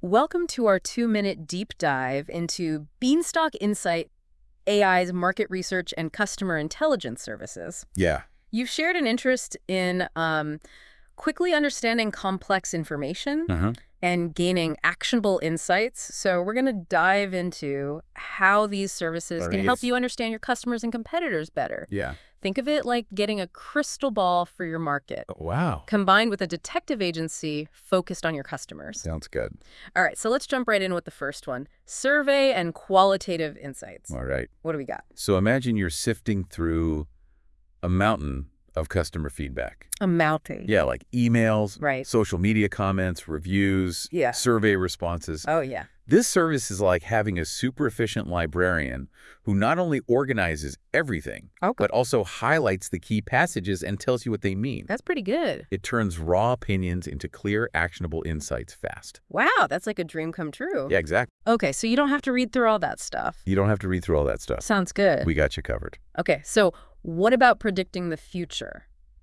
Welcome to our 2-minute deep dive into Beanstalk Insight AI's market research and customer intelligence services. Yeah. You've shared an interest in quickly understanding complex information and gaining actionable insights. So we're going to dive into how these services can help you understand your customers and competitors better. Yeah. Think of it like getting a crystal ball for your market, Wow. combined with a detective agency focused on your customers. Sounds good. All right, so let's jump right in with the first one. Survey and qualitative insights. All right. What do we got? So imagine you're sifting through a mountain of customer feedback. A mountain. Yeah, like emails, Right. social media comments, reviews, Yeah. survey responses. Oh, yeah. This service is like having a super efficient librarian who not only organizes everything, but also highlights the key passages and tells you what they mean. That's pretty good. It turns raw opinions into clear, actionable insights fast. Wow, that's like a dream come true. Yeah, exactly. Okay, so you don't have to read through all that stuff. You don't have to read through all that stuff. Sounds good. We got you covered. Okay, so what about predicting the future?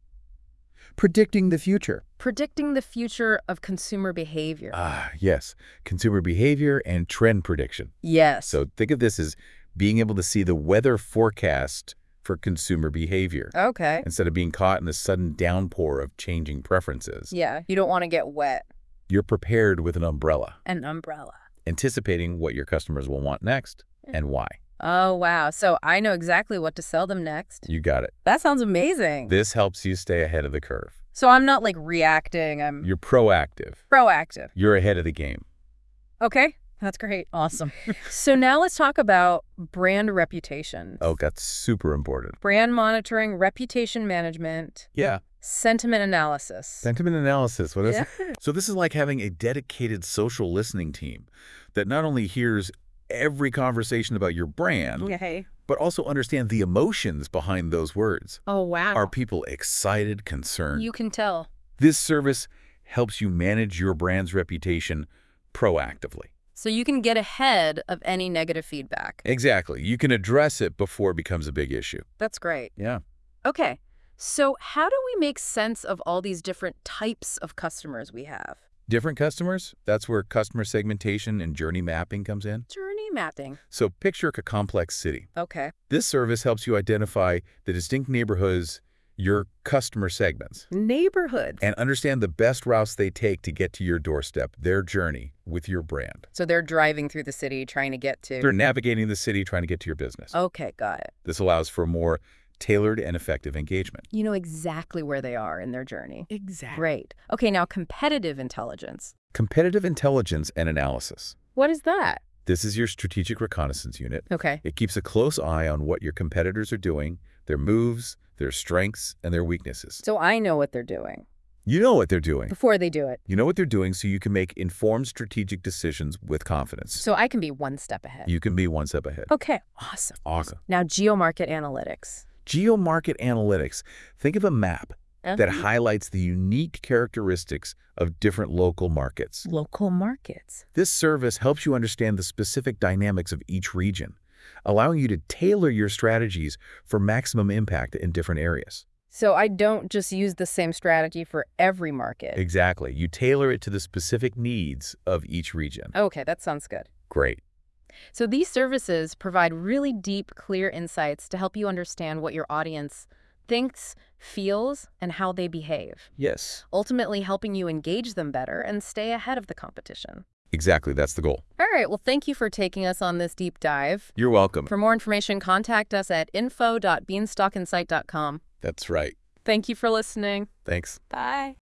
Predicting the future. Predicting the future of consumer behavior. Ah, yes. Consumer behavior and trend prediction. Yes. So think of this as being able to see the weather forecast for consumer behavior Okay. instead of being caught in the sudden downpour of changing preferences. Yeah, you don't want to get wet. You're prepared with an umbrella, An umbrella. anticipating what your customers will want next and why. Oh, wow. So I know exactly what to sell them next. You got it. That sounds amazing. This helps you stay ahead of the curve. So I'm not like reacting, I'm You're proactive. proactive. You're ahead of the game. Okay, that's great. Awesome. So now let's talk about brand reputation. Oh, that's super important. Brand monitoring, reputation management, Yeah. sentiment analysis. Sentiment analysis. What is it? Yeah. So this is like having a dedicated social listening team that not only hears every conversation about your brand, Okay. but also understand the emotions behind those words. Oh, wow. Are people excited, concerned? You can tell. This service helps you manage your brand's reputation proactively. So you can get ahead of any negative feedback. Exactly. You can address it before it becomes a big issue. That's great. Yeah. Okay. So how do we make sense of all these different types of customers we have? Different customers, that's where customer segmentation and journey mapping comes in. Journey mapping. So picture a complex city. Okay. This service helps you identify the distinct neighborhoods, your customer segments, Neighborhoods. and understand the best routes they take to get to your doorstep, their journey with your brand. So they're driving through the city trying to get to... They're navigating the city trying to get to your business. Okay, got it. This allows for more tailored and effective engagement. You know exactly where they are in their journey. Exactly. Great. Okay, now competitive intelligence. Competitive intelligence and analysis. What is that? This is your strategic reconnaissance unit. Okay. It keeps a close eye on what your competitors are doing, their moves, their strengths, and their weaknesses. So I know what they're doing You know what they're doing. before they do it. You know what they're doing so you can make informed strategic decisions with confidence. So I can be one step ahead. You can be one step ahead. Okay, awesome. Awesome. Now geomarket analytics. Geomarket analytics. Think of a map that Uh-huh. highlights the unique characteristics of different local markets. Local markets. This service helps you understand the specific dynamics of each region, allowing you to tailor your strategies for maximum impact in different areas. So I don't just use the same strategy for every market. Exactly. You tailor it to the specific needs of each region. Okay, that sounds good. Great. So these services provide really deep, clear insights to help you understand what your audience thinks, feels, and how they behave, Yes. ultimately helping you engage them better and stay ahead of the competition. Exactly. That's the goal. All right, well, thank you for taking us on this deep dive. You're welcome. For more information, contact us at info.beanstalkinsight.com. That's right. Thank you for listening. Thanks. Bye.